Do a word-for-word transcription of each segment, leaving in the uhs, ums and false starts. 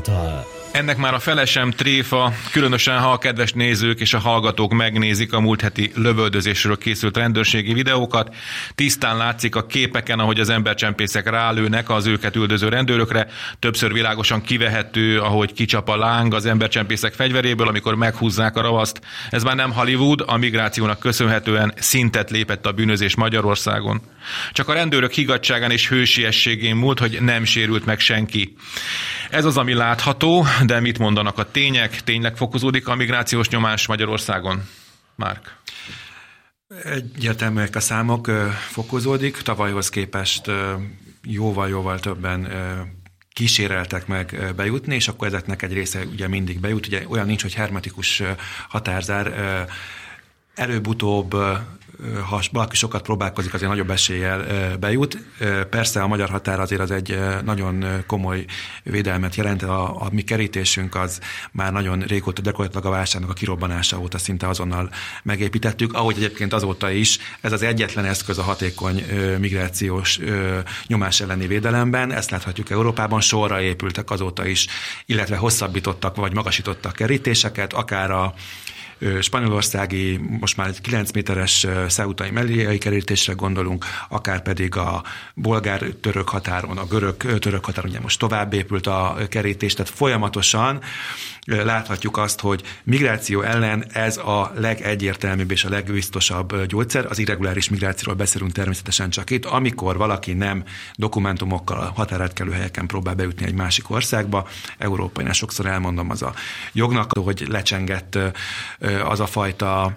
Fiatal. Ennek már a fele sem tréfa, különösen ha a kedves nézők és a hallgatók megnézik a múlt heti lövöldözésről készült rendőrségi videókat. Tisztán látszik a képeken, ahogy az embercsempészek rálőnek az őket üldöző rendőrökre. Többször világosan kivehető, ahogy kicsap a láng az embercsempészek fegyveréből, amikor meghúzzák a ravaszt. Ez már nem Hollywood, a migrációnak köszönhetően szintet lépett a bűnözés Magyarországon. Csak a rendőrök higgadtságán és hősiességén múlt, hogy nem sérült meg senki. Ez az, ami látható, de mit mondanak a tények? Tényleg fokozódik a migrációs nyomás Magyarországon? Márk? Egyértelműek a számok, fokozódik. Tavalyhoz képest jóval-jóval többen kíséreltek meg bejutni, és akkor ezeknek egy része ugye mindig bejut. Ugye olyan nincs, hogy hermetikus határzár, előbb-utóbb, ha valaki sokat próbálkozik, azért nagyobb eséllyel bejut. Persze a magyar határ azért az egy nagyon komoly védelmet jelent. A, a mi kerítésünk az már nagyon régóta, gyakorlatilag a válságnak a kirobbanása óta szinte azonnal megépítettük. Ahogy egyébként azóta is, ez az egyetlen eszköz a hatékony migrációs nyomás elleni védelemben. Ezt láthatjuk Európában, sorra épültek azóta is, illetve hosszabbítottak vagy magasítottak kerítéseket, akár a spanyolországi, most már egy kilenc méteres ceutai melléjai kerítésre gondolunk, akár pedig a bolgár-török határon, a görög-török határon, ugye most tovább épült a kerítés, tehát folyamatosan láthatjuk azt, hogy migráció ellen ez a legegyértelműbb és a legbiztosabb gyógyszer. Az irreguláris migrációról beszélünk természetesen csak itt, amikor valaki nem dokumentumokkal a határátkelő helyeken próbál bejutni egy másik országba. Európainál sokszor elmondom, az a jognak, hogy lecsengett az a fajta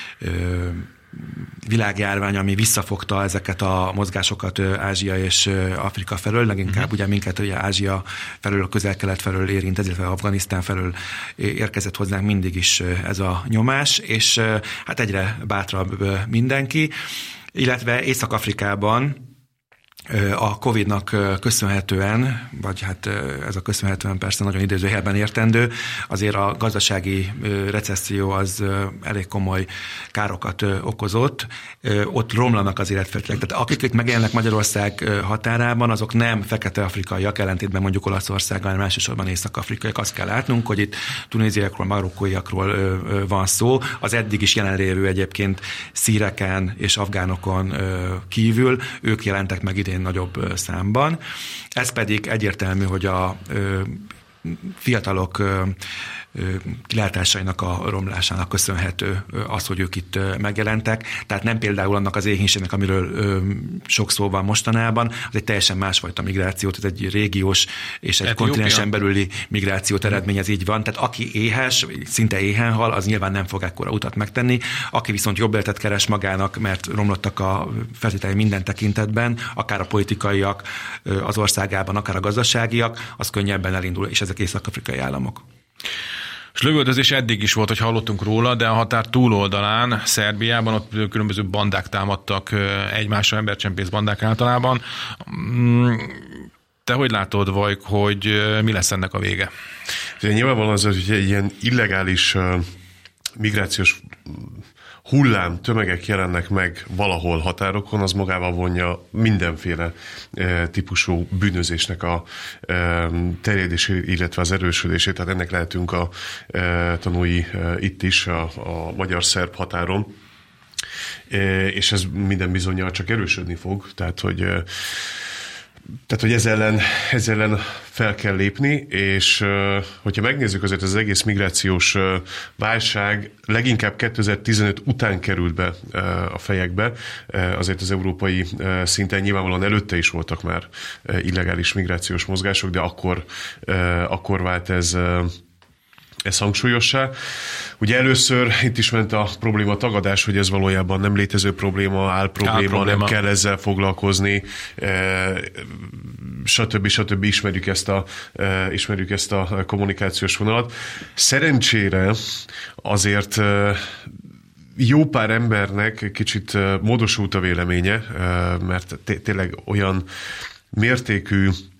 világjárvány, ami visszafogta ezeket a mozgásokat Ázsia és Afrika felől, leginkább uh-huh. ugye minket ugye Ázsia felől, a Közel-Kelet felől érint, illetve Afganisztán felől érkezett hozzánk mindig is ez a nyomás, és hát egyre bátrabb mindenki, illetve Észak-Afrikában a Covidnak köszönhetően, vagy hát ez a köszönhetően persze nagyon idézőjelben értendő, azért a gazdasági recesszió az elég komoly károkat okozott. Ott romlanak az életfeltételek. Tehát akik itt megjelennek Magyarország határában, azok nem fekete-afrikaiak, ellentétben mondjuk Olaszországgal, hanem elsősorban észak-afrikaiak. Azt kell látnunk, hogy itt tunéziaiakról, marokkóiakról van szó. Az eddig is jelenlévő egyébként szíreken és afgánokon kívül ők jelentek meg idén nagyobb számban. Ez pedig egyértelmű, hogy a ö, fiatalok ö, kilátásainak a romlásának köszönhető az, hogy ők itt megjelentek. Tehát nem például annak az éhínségnek, amiről ö, sok szó van mostanában, az egy teljesen másfajta migrációt, ez egy régiós és egy Etiópia. kontinensen belüli migrációt eredményez, így van. Tehát aki éhes, szinte éhen hal, az nyilván nem fog ekkora utat megtenni. Aki viszont jobb életet keres magának, mert romlottak a feltételei minden tekintetben, akár a politikaiak az országában, akár a gazdaságiak, az könnyebben elindul, és ezek észak-afrikai államok. És lövöldözés eddig is volt, hogy hallottunk róla, de a határ túloldalán, Szerbiában ott különböző bandák támadtak egymásra, embercsempész bandák általában. Te hogy látod, Vajk, hogy mi lesz ennek a vége? Nyilvánvalóan az, hogy egy ilyen illegális migrációs hullám, tömegek jelennek meg valahol határokon, az magával vonja mindenféle e, típusú bűnözésnek a e, terjedését, illetve az erősödését. Tehát ennek lehetünk a e, tanúi e, itt is, a, a magyar-szerb határon. E, és ez minden bizonnyal csak erősödni fog. Tehát, hogy e, Tehát, hogy ez ellen, ez ellen fel kell lépni, és hogyha megnézzük azért az egész migrációs válság leginkább kétezer-tizenöt után került be a fejekbe, azért az európai szinten nyilvánvalóan előtte is voltak már illegális migrációs mozgások, de akkor, akkor vált ez Ez hangsúlyossá. Ugye először itt is ment a probléma tagadás, hogy ez valójában nem létező probléma, áll probléma, áll probléma. Nem kell ezzel foglalkozni, e, stb. stb. Ismerjük ezt a, e, ismerjük ezt a kommunikációs vonalat. Szerencsére azért e, jó pár embernek kicsit módosult a véleménye, e, mert té- tényleg olyan mértékű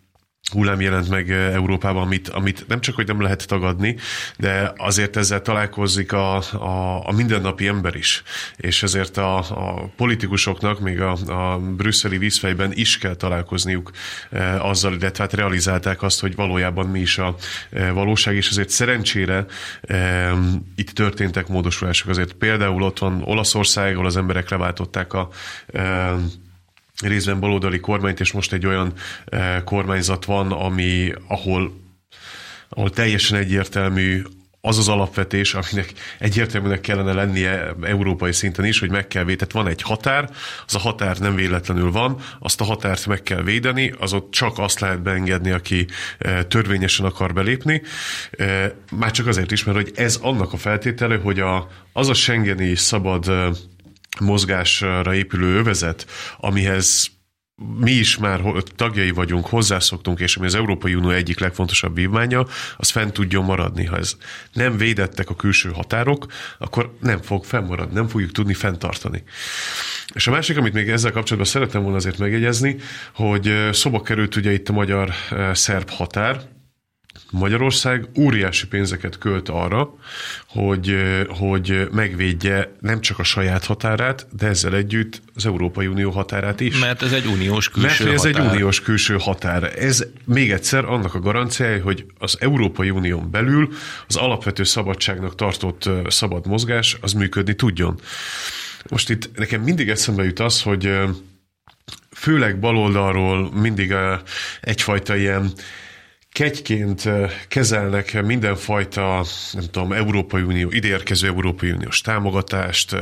hullám jelent meg Európában, amit, amit nem csak, hogy nem lehet tagadni, de azért ezzel találkozik a, a, a mindennapi ember is. És ezért a, a politikusoknak, még a, a brüsszeli vízfejben is kell találkozniuk e, azzal, illetve hát realizálták azt, hogy valójában mi is a e, valóság, és ezért szerencsére e, itt történtek módosulások. Azért például ott van Olaszország, ahol az emberek leváltották a e, részben baloldali kormányt, és most egy olyan eh, kormányzat van, ami, ahol, ahol teljesen egyértelmű az az alapvetés, aminek egyértelműnek kellene lennie európai szinten is, hogy meg kell védeni. Tehát van egy határ, az a határ nem véletlenül van, azt a határt meg kell védeni, az ott csak azt lehet beengedni, aki eh, törvényesen akar belépni. Eh, már csak azért is, mert hogy ez annak a feltétele, hogy a, az a schengeni szabad eh, mozgásra épülő övezet, amihez mi is már tagjai vagyunk, hozzászoktunk, és ami az Európai Unió egyik legfontosabb vívmánya, az fent tudjon maradni. Ha ez nem védettek a külső határok, akkor nem fog fennmaradni, nem fogjuk tudni fenntartani. És a másik, amit még ezzel kapcsolatban szerettem volna azért megjegyezni, hogy szóba került ugye itt a magyar-szerb határ. Magyarország óriási pénzeket költ arra, hogy, hogy megvédje nem csak a saját határát, de ezzel együtt az Európai Unió határát is. Mert ez egy uniós külső Mert ez határ. egy uniós külső határ. Ez még egyszer annak a garanciája, hogy az Európai Unión belül az alapvető szabadságnak tartott szabad mozgás az működni tudjon. Most itt nekem mindig eszembe jut az, hogy főleg baloldalról mindig egyfajta ilyen kegyként kezelnek mindenfajta, nem tudom, Európai Unió, ideérkező Európai Uniós támogatást,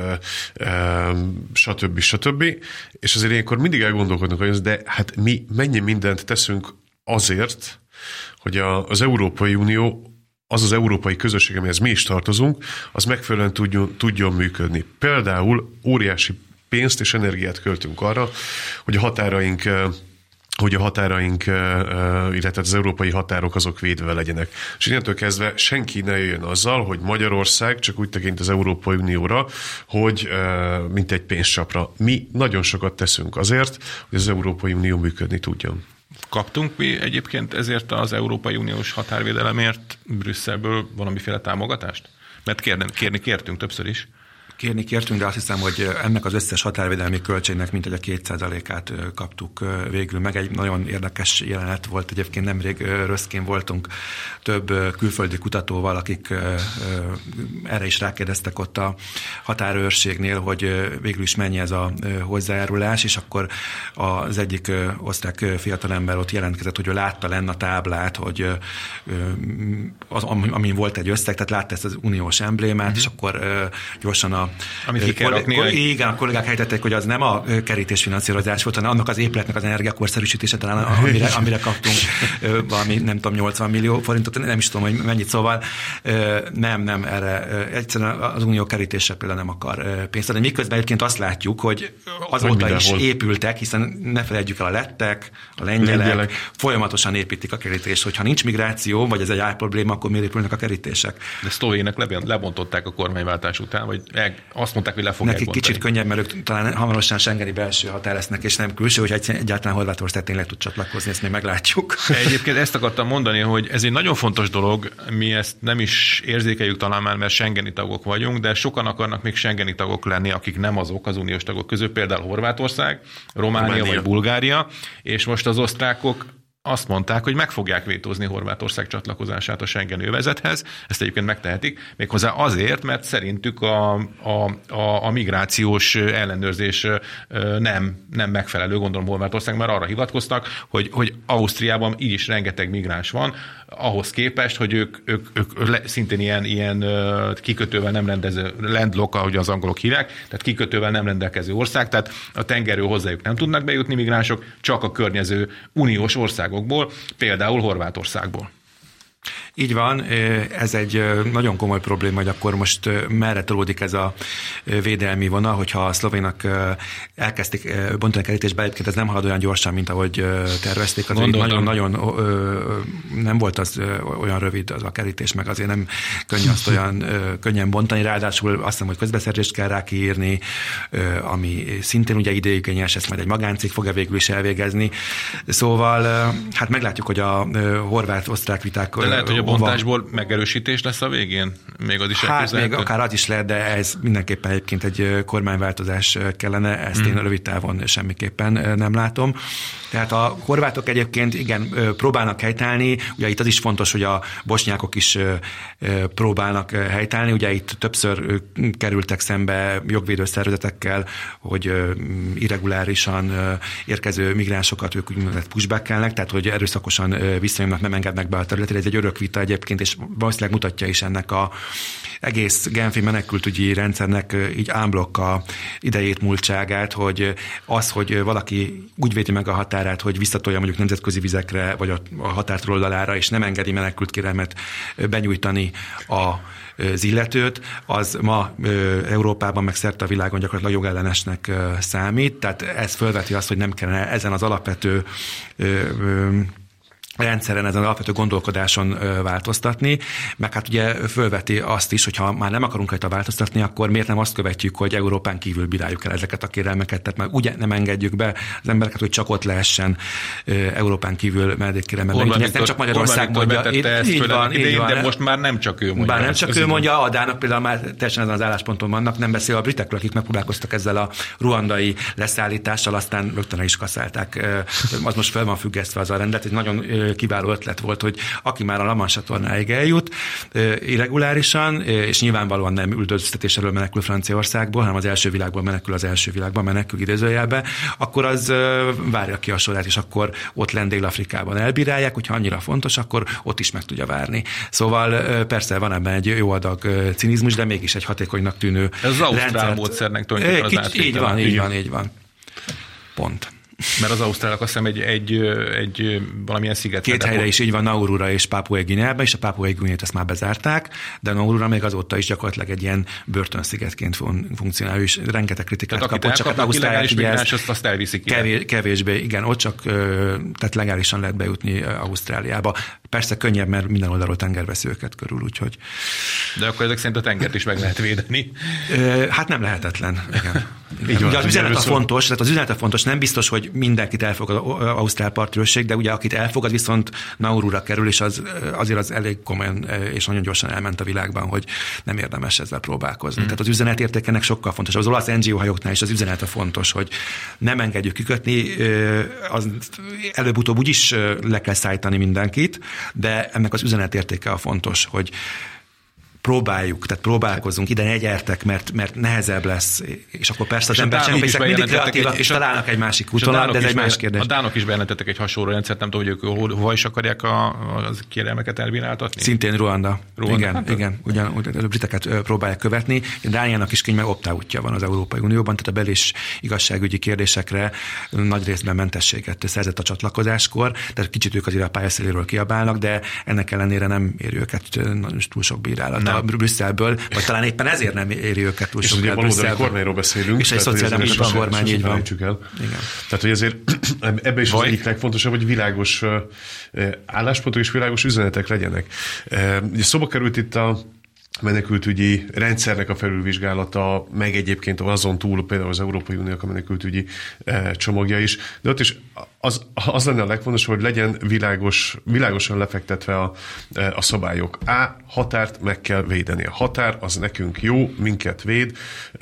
stb. stb. És azért ilyenkor mindig elgondolkodnak, hogy de hát mi mennyi mindent teszünk azért, hogy a, az Európai Unió, az az európai közösség, amihez mi is tartozunk, az megfelelően tudjon, tudjon működni. Például óriási pénzt és energiát költünk arra, hogy a határaink hogy a határaink, illetve az európai határok azok védve legyenek. És innentől kezdve senki ne jöjjön azzal, hogy Magyarország csak úgy tekint az Európai Unióra, hogy mint egy pénzcsapra. Mi nagyon sokat teszünk azért, hogy az Európai Unió működni tudjon. Kaptunk mi egyébként ezért az Európai Uniós határvédelemért Brüsszelből valamiféle támogatást? Mert kérni, kérni kértünk többször is. Kérni kértünk, de azt hiszem, hogy ennek az összes határvédelmi költségnek mintegy a két százalékát kaptuk végül meg. Egy nagyon érdekes jelenet volt, egyébként nemrég Röszkén voltunk több külföldi kutatóval, akik erre is rákérdeztek ott a határőrségnél, hogy végül is mennyi ez a hozzájárulás, és akkor az egyik osztrák fiatalember ott jelentkezett, hogy ő látta lenne a táblát, hogy az, amin volt egy összeg, tehát látta ezt az uniós emblémát, mm-hmm. és akkor gyorsan a Amit ki kell rakni, koll- igen, a kollégák helytették, hogy az nem a kerítésfinanszírozás volt, hanem annak az épületnek az energiakorszerűsítése talán, amire, amire kaptunk valami, nem tudom, nyolcvan millió forintot, nem is tudom, hogy mennyit, szóval nem, nem, erre egyszerűen az unió kerítésre például nem akar pénzt adni. Miközben egyébként azt látjuk, hogy azóta is épültek, hiszen ne felejtjük el a lettek, a lengyelek, lengyelek, folyamatosan építik a kerítést. Hogyha nincs migráció, vagy ez egy álprobléma, akkor miért épülnek a kerítések? De Szlovének lebontották a kormányváltás után, vagy azt mondták, hogy le fogják Nekik bontani. Kicsit könnyebb, mert ők talán hamarosan schengeni belső határ lesznek, és nem külső, hogy egyáltalán Horvátország tényleg tud csatlakozni, ezt még meglátjuk. Egyébként ezt akartam mondani, hogy ez egy nagyon fontos dolog, mi ezt nem is érzékeljük talán már, mert schengeni tagok vagyunk, de sokan akarnak még schengeni tagok lenni, akik nem azok az uniós tagok közül, például Horvátország, Románia, Románia. vagy Bulgária, és most az osztrákok azt mondták, hogy meg fogják vétózni Horvátország csatlakozását a Schengeni övezethez. Ezt egyébként megtehetik, méghozzá azért, mert szerintük a, a, a, a migrációs ellenőrzés nem, nem megfelelő, gondolom Horvátország, mert arra hivatkoztak, hogy, hogy Ausztriában így is rengeteg migráns van, ahhoz képest, hogy ők, ők, ők szintén ilyen, ilyen kikötővel nem rendező, landlock, ahogy az angolok hívják, tehát kikötővel nem rendelkező ország, tehát a tengerről hozzájuk nem tudnak bejutni migránsok, csak a környező uniós országokból, például Horvátországból. Így van, ez egy nagyon komoly probléma, hogy akkor most merre tolódik ez a védelmi vonal, hogyha a szlovénak elkezdték bontani kerítésbe, egyébként ez nem halad olyan gyorsan, mint ahogy tervezték, azért nagyon-nagyon nem volt az olyan rövid az a kerítés, meg azért nem könnyű azt olyan könnyen bontani, ráadásul azt hiszem, hogy közbeszerzést kell rá kiírni, ami szintén ugye ideigényes, ezt majd egy magáncég fogja végül is elvégezni. Szóval hát meglátjuk, hogy a horvát-osztrák viták... De lehet, hogy a bontásból megerősítés lesz a végén? Még az is hát elképzelhető? még akár az is lehet, de ez mindenképpen egyébként egy kormányváltozás kellene, ezt hmm. én rövid távon semmiképpen nem látom. Tehát a horvátok egyébként igen, próbálnak helytállni, ugye itt az is fontos, hogy a bosnyákok is próbálnak helytállni, ugye itt többször kerültek szembe jogvédő szervezetekkel, hogy irregulárisan érkező migránsokat ők úgynevezett pushbackelnek, tehát hogy erőszakosan visszajönnek, nem engednek be a területre. Ez egy örök vita egyébként, és valószínűleg mutatja is ennek a egész genfi menekültügyi rendszernek így ámblokk a idejét, múltságát, hogy az, hogy valaki úgy védi meg a határát, hogy visszatolja mondjuk nemzetközi vizekre, vagy a határ oldalára, és nem engedi menekült kérelmet benyújtani a az illetőt, az ma Európában, meg szerte a világon gyakorlatilag jogellenesnek számít, tehát ez fölveti azt, hogy nem kellene ezen az alapvető rendszeren, ezen az alapvető gondolkodáson változtatni, meg hát ugye fölveti azt is, hogyha már nem akarunk rajta változtatni, akkor miért nem azt követjük, hogy Európán kívül bíráljuk el ezeket a kérelmeket, tehát már ugye nem engedjük be az embereket, hogy csak ott lehessen Európán kívül menedékkérelmet benyújtani. Ezt nem csak Magyarország mondja. Így van, így van. De most már nem csak ő mondja. Bár nem csak ő mondja, a dánok például már teljesen ezen az állásponton vannak, nem beszél a britekről, akik megpróbálkoztak ezzel a ruandai leszállítással, aztán rögtön is kaszálták. Az most fel van függesztve az a rendet, egy nagyon kiváló ötlet volt, hogy aki már a La Manche csatornáig eljut irregulárisan, és nyilvánvalóan nem üldöztetés elől menekül Franciaországból, hanem az első világból menekül az első világban, menekül idézőjelbe, akkor az várja ki a sorát, és akkor ott lent Dél-Afrikában elbírálják, hogyha annyira fontos, akkor ott is meg tudja várni. Szóval persze van ebben egy jó adag cinizmus, de mégis egy hatékonynak tűnő Ez az ausztrál módszernek tulajdonképpen az átvétel. Így van, így van, így van. Pont. Mert az ausztrálok azt hiszem egy, egy, egy valamilyen sziget. Két helyre is így van, Naurura és Pápua Guineában, és a Pápua Guineát ezt már bezárták, de Naurura még azóta is gyakorlatilag egy ilyen börtönszigetként funkcionál, és rengeteg kritikát tehát kapott, csak Ausztráliát ugye ezt, azt, azt elviszik kevés, kevésbé, igen, ott csak tehát legálisan lehet bejutni Ausztráliába. Persze könnyebb, mert minden oldalról tengerveszi őket körül, úgyhogy... De akkor ezek szerint a tengert is meg lehet védeni. Hát nem lehetetlen, igen. igen. Ugye az üzenet a fontos, tehát az üzenet a fontos, nem biztos, hogy mindenkit elfogad az ausztrál partőrség, de ugye akit elfogad, viszont Naurura kerül, és az, azért az elég komolyan és nagyon gyorsan elment a világban, hogy nem érdemes ezzel próbálkozni. Mm. Tehát az üzenetértékenek sokkal fontos. Az olasz en gé o hajóknál is az üzenet a fontos, hogy nem engedjük kikötni, az előbb-utóbb úgyis le kell szállítani mindenkit, de ennek az üzenetértéke a fontos, hogy próbáljuk, tehát próbálkozunk, ide ne gyertek, mert, mert nehezebb lesz, és akkor persze az embercsempészek mindig kreatívak, és találnak egy másik útvonalat, de ez egy más kérdés. A dánok is bejelentettek egy hasonló rendszert, nem tudom, hogy ők hova is akarják a, a kérelmeket elbíráltatni. Szintén Ruanda. Ruanda. Igen, hát igen, ugyan, a briteket próbálják követni. Dániának is könnyű, meg opt-outja van az Európai Unióban, tehát a bel- és igazságügyi kérdésekre nagy részben mentességet szerzett a csatlakozáskor, tehát kicsit ők azért a pályaszéléről kiabálnak, de ennek ellenére nem éri őket túl sok bírálat. A Brüsszelből, vagy talán éppen ezért nem éri őket túl sok. És ugye baloldali kormányról beszélünk. És egy szociáldemokrata kormány, így van. El. Igen. Tehát, hogy azért ebben is az egyik legfontosabb, hogy világos álláspontok és világos üzenetek legyenek. Ugye szóba került itt a menekültügyi rendszernek a felülvizsgálata, meg egyébként azon túl például az Európai Uniónak a menekültügyi csomagja is, de ott is az, az lenne a legfontosabb, hogy legyen világos, világosan lefektetve a, a szabályok. A határt meg kell védeni. A határ az nekünk jó, minket véd,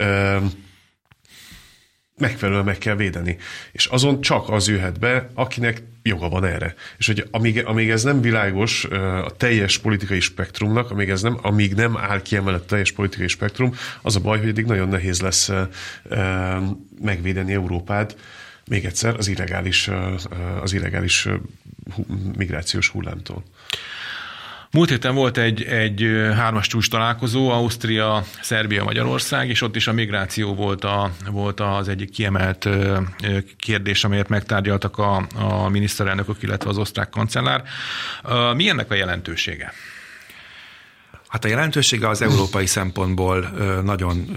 megfelelően meg kell védeni. És azon csak az jöhet be, akinek joga van erre. És hogy amíg, amíg ez nem világos a teljes politikai spektrumnak, amíg, ez nem, amíg nem áll ki emellett a teljes politikai spektrum, az a baj, hogy eddig nagyon nehéz lesz megvédeni Európát, még egyszer az illegális, az illegális migrációs hullámtól. Múlt héten volt egy, egy hármas csúcs találkozó, Ausztria, Szerbia, Magyarország, és ott is a migráció volt, a, volt az egyik kiemelt kérdés, amelyet megtárgyaltak a, a miniszterelnökök, illetve az osztrák kancellár. Mi ennek a jelentősége? Hát a jelentősége az európai szempontból nagyon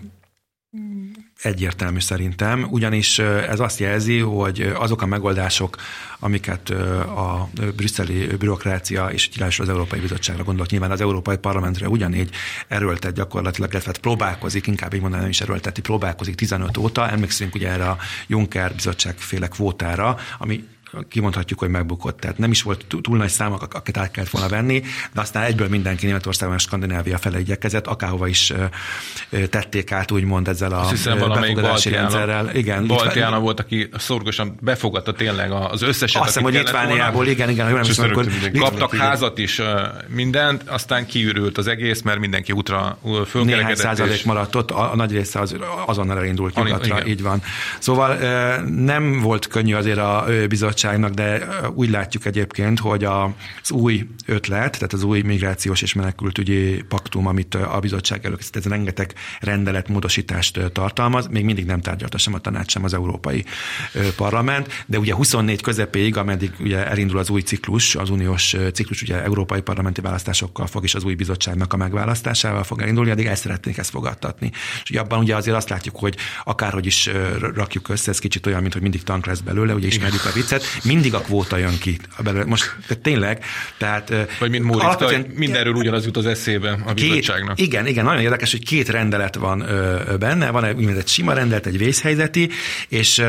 egyértelmű szerintem, ugyanis ez azt jelzi, hogy azok a megoldások, amiket a brüsszeli bürokrácia és az Európai Bizottságra gondolt, nyilván az Európai Parlamentre ugyanígy erőltet gyakorlatilag, illetve próbálkozik, inkább így mondanám, nem is erőlteti, próbálkozik tizenöt óta, emlékszünk ugye erre a Juncker bizottságféle kvótára, ami kimondhatjuk, hogy megbukott. Tehát nem is volt túl nagy számok, akiket át kellett volna venni, de aztán egyből mindenki Németországban és Skandinávia fele igyekezett, akárhova is tették át, úgymond ezzel a befogadási rendszerrel. Igen, Baltiána volt, aki szorgosan befogadta tényleg az összeset. Azt hiszem, hogy Litvániából, igen, igen, nem hiszem, akkor kaptak házat is, mindent, aztán kiürült az egész, mert mindenki útra fölkerekedett. Néhány százalék és... maradt ott, a, a nagy része az azonnal elindult nyugatra, így van. Szóval nem volt könnyű azért a bizottság, de úgy látjuk egyébként, hogy az új ötlet, tehát az új migrációs és menekültügyi paktum, amit a bizottság előkészített, ez rengeteg rendeletmódosítást tartalmaz, még mindig nem tárgyalta sem a tanács, sem az Európai Parlament, de ugye huszonnégy közepéig, ameddig ugye elindul az új ciklus, az uniós ciklus, ugye európai parlamenti választásokkal fog, és az új bizottságnak a megválasztásával fog elindulni, addig el szeretnék ezt fogadtatni. És ugye abban ugye azért azt látjuk, hogy akárhogy is rakjuk össze, ez kicsit olyan, mint hogy mindig tank lesz belőle, ugye ismerjük a viccet, mindig a kvóta jön ki belőle. Most tényleg, tehát... Vagy mint Mórik, alapvetően... mindenről ugyanaz jut az eszébe a bizottságnak. Két, igen, igen, nagyon érdekes, hogy két rendelet van ö, benne, van egy sima rendelet, egy vészhelyzeti, és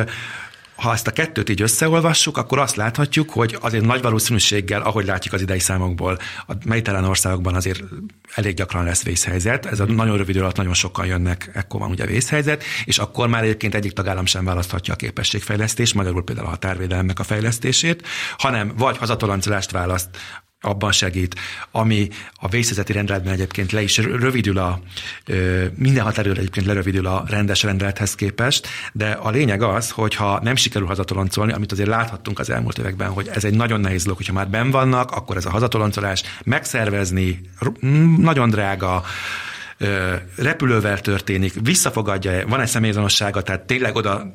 ha ezt a kettőt így összeolvassuk, akkor azt láthatjuk, hogy azért nagy valószínűséggel, ahogy látjuk az idei számokból, a mediterrán országokban azért elég gyakran lesz vészhelyzet. Ez a nagyon rövid alatt nagyon sokan jönnek, ekkor van ugye vészhelyzet, és akkor már egyébként egyik tagállam sem választhatja a képességfejlesztést, magyarul például a határvédelemnek a fejlesztését, hanem vagy hazatoloncolást választ, abban segít, ami a vészhelyzeti rendeletben egyébként le is rövidül a, minden határidőre egyébként lerövidül a rendes rendelethez képest, de a lényeg az, hogy ha nem sikerül hazatoloncolni, amit azért láthattunk az elmúlt években, hogy ez egy nagyon nehéz dolog, hogyha már benn vannak, akkor ez a hazatoloncolás megszervezni, nagyon drága, repülővel történik, visszafogadja, van egy személyazonossága, tehát tényleg oda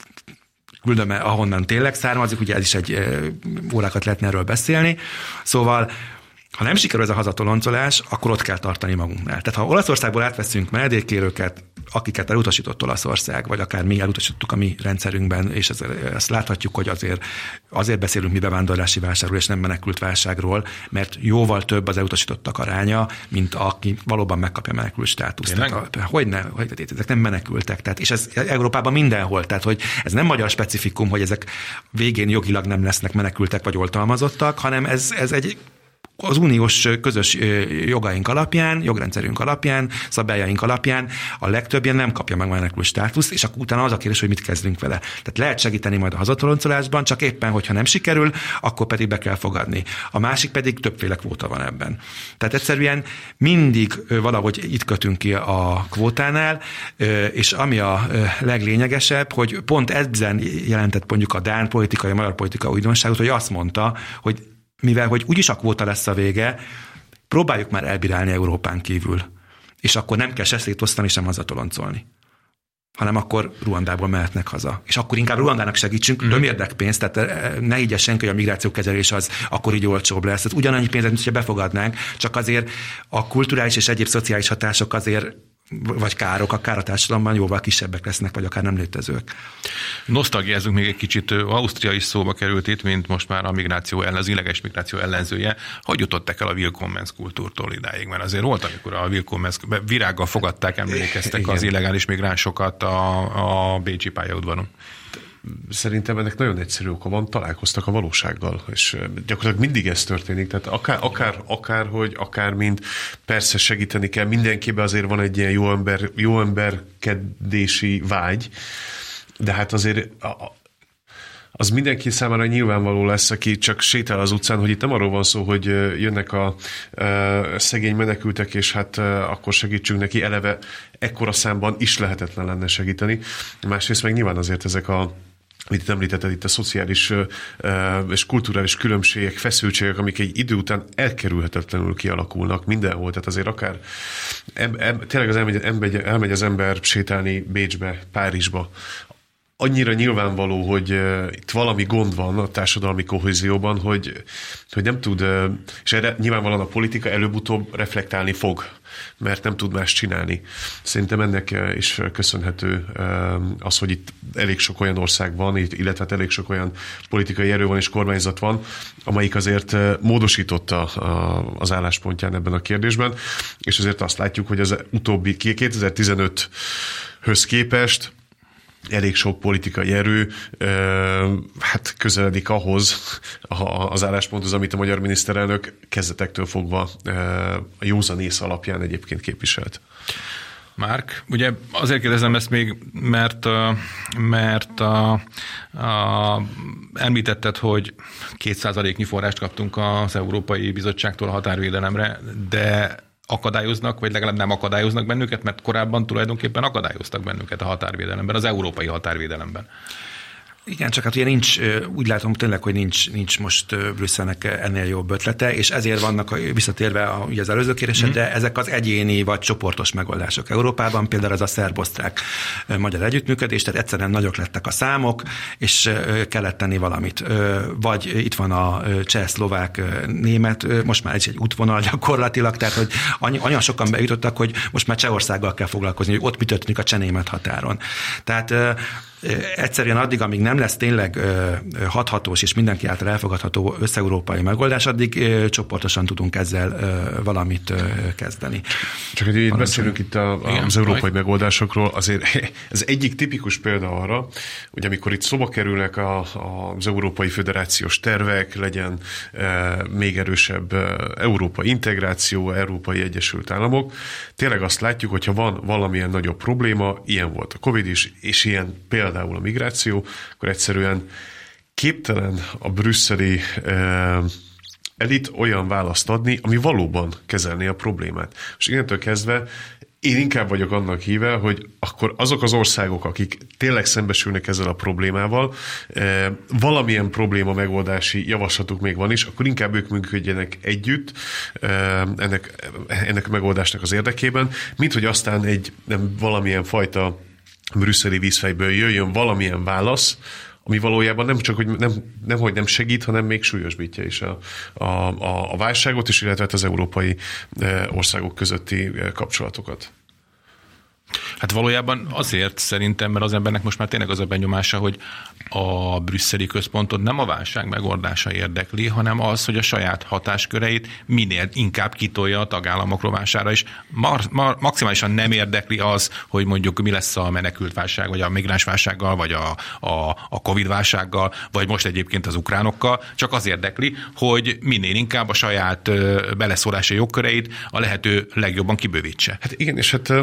küldöm, ahonnan tényleg származik, ugye ez is egy órákat lehetne erről beszélni. Szóval, ha nem sikerül ez a hazatoloncolás, akkor ott kell tartani magunknál. Tehát ha Olaszországból átveszünk menedékkérőket, akiket elutasított Olaszország, vagy akár mi elutasítottuk a mi rendszerünkben, és ezt, ezt láthatjuk, hogy azért, azért beszélünk mi bevándorlási válságról, és nem menekült válságról, mert jóval több az elutasítottak aránya, mint aki valóban megkapja menekült státuszt. Hogyne, hogy ezek nem menekültek. Tehát, és ez Európában mindenhol. Tehát, hogy ez nem magyar specifikum, hogy ezek végén jogilag nem lesznek menekültek vagy oltalmazottak, hanem ez, ez egy az uniós közös jogaink alapján, jogrendszerünk alapján, szabályaink alapján a legtöbb ilyen nem kapja meg menekült státuszt, és akkor utána az a kérdés, hogy mit kezdünk vele. Tehát lehet segíteni majd a hazatoloncolásban, csak éppen, hogyha nem sikerül, akkor pedig be kell fogadni. A másik pedig többféle kvóta van ebben. Tehát egyszerűen mindig valahogy itt kötünk ki a kvótánál, és ami a leglényegesebb, hogy pont ezen jelentett mondjuk a dán politikai, a magyar politika újdonságot, hogy azt mondta, hogy mivel hogy úgyis a kvóta lesz a vége, próbáljuk már elbírálni Európán kívül. És akkor nem kell se szétosztani, sem hazatoloncolni. Hanem akkor Ruandából mehetnek haza. És akkor inkább Ruandának segítsünk, mm-hmm. ömérdek pénzt, tehát ne higgye senki, hogy a migrációkezelés az akkor így olcsóbb lesz. Tehát ugyanannyi pénzet, mint hogyha befogadnánk, csak azért a kulturális és egyéb szociális hatások azért vagy károk, akár a társadalomban jóval kisebbek lesznek, vagy akár nem létezők. Nosztalgiázunk még egy kicsit, Ausztria is szóba került itt, mint most már a migráció ellen, az illegális migráció ellenzője. Hogy jutottak el a Willkommens kultúrtól idáig? Mert azért volt, amikor a Willkommens virággal fogadták, emlékeztek az illegális migránsokat a, a bécsi pályaudvaron. Szerintem ennek nagyon egyszerű oka van, találkoztak a valósággal, és gyakorlatilag mindig ez történik, tehát akár, akár, akár hogy, akár mind, persze segíteni kell, mindenkiben azért van egy ilyen jó, ember, jó emberkedési vágy, de hát azért az mindenki számára nyilvánvaló lesz, aki csak sétál az utcán, hogy itt nem arról van szó, hogy jönnek a, a szegény menekültek, és hát akkor segítsünk neki, eleve ekkora számban is lehetetlen lenne segíteni. Másrészt meg nyilván azért ezek a amit említetted, itt a szociális uh, és kulturális különbségek, feszültségek, amik egy idő után elkerülhetetlenül kialakulnak mindenhol. Tehát azért akár em, em, tényleg az elmegy, elmegy, elmegy az ember sétálni Bécsbe, Párizsba, annyira nyilvánvaló, hogy uh, itt valami gond van a társadalmi kohézióban, hogy, hogy nem tud, uh, és erre nyilvánvalóan a politika előbb-utóbb reflektálni fog, mert nem tud más csinálni. Szerintem ennek is köszönhető az, hogy itt elég sok olyan ország van, illetve elég sok olyan politikai erő van és kormányzat van, amelyik azért módosította az álláspontján ebben a kérdésben, és azért azt látjuk, hogy az utóbbi kétezer-tizenöthöz képest elég sok politikai erő hát közeledik ahhoz az állásponthoz, amit a magyar miniszterelnök kezdetektől fogva a józanész alapján egyébként képviselt. Márk, ugye azért kérdezem ezt még, mert, mert a, a, említetted, hogy két százaléknyi forrást kaptunk az Európai Bizottságtól a határvédelemre, de akadályoznak, vagy legalább nem akadályoznak bennünket, mert korábban tulajdonképpen akadályoztak bennünket a határvédelemben, az európai határvédelemben. Igen, csak hát ugye nincs, úgy látom tényleg, hogy nincs, nincs most Brüsszelnek ennél jobb ötlete, és ezért vannak, visszatérve a, ugye az előző kérdésre, mm. de ezek az egyéni vagy csoportos megoldások. Európában például ez a szerb-osztrák-magyar együttműködés, tehát egyszerűen nagyok lettek a számok, és kellett tenni valamit. Vagy itt van a cseh-szlovák-német, most már ez egy útvonal gyakorlatilag, tehát hogy annyi sokan bejutottak, hogy most már Csehországgal kell foglalkozni, hogy ott mi történik a cseh-német határon. Tehát egyszerűen addig, amíg nem lesz tényleg hathatós és mindenki által elfogadható összeurópai megoldás, addig csoportosan tudunk ezzel valamit kezdeni. Csak hogy itt beszélünk itt a, Igen, az európai majd. megoldásokról, azért ez egyik tipikus példa arra, hogy amikor itt szóba kerülnek a, a, az európai föderációs tervek, legyen e, még erősebb e, európai integráció, európai Egyesült Államok, tényleg azt látjuk, hogyha van valamilyen nagyobb probléma, ilyen volt a Covid is, és ilyen például például a migráció, akkor egyszerűen képtelen a brüsszeli eh, elit olyan választ adni, ami valóban kezelné a problémát. És innentől kezdve én inkább vagyok annak híve, hogy akkor azok az országok, akik tényleg szembesülnek ezzel a problémával, eh, valamilyen probléma megoldási javaslatuk még van is, akkor inkább ők működjenek együtt eh, ennek, ennek a megoldásnak az érdekében, mint hogy aztán egy nem valamilyen fajta brüsszeli vízfejből jöjjön valamilyen válasz, ami valójában nem csak, hogy nem, nem, hogy nem segít, hanem még súlyosbítja is a, a, a válságot, és illetve az európai országok közötti kapcsolatokat. Hát valójában azért szerintem, mert az embernek most már tényleg az a benyomása, hogy a brüsszeli központot nem a válság megoldása érdekli, hanem az, hogy a saját hatásköreit minél inkább kitolja a tagállamok rovására, és mar, mar, maximálisan nem érdekli az, hogy mondjuk mi lesz a menekültválság, vagy a migránsválsággal, vagy a, a, a Covid-válsággal, vagy most egyébként az ukránokkal, csak az érdekli, hogy minél inkább a saját beleszólási jogköreit a lehető legjobban kibővítse. Hát igen, és hát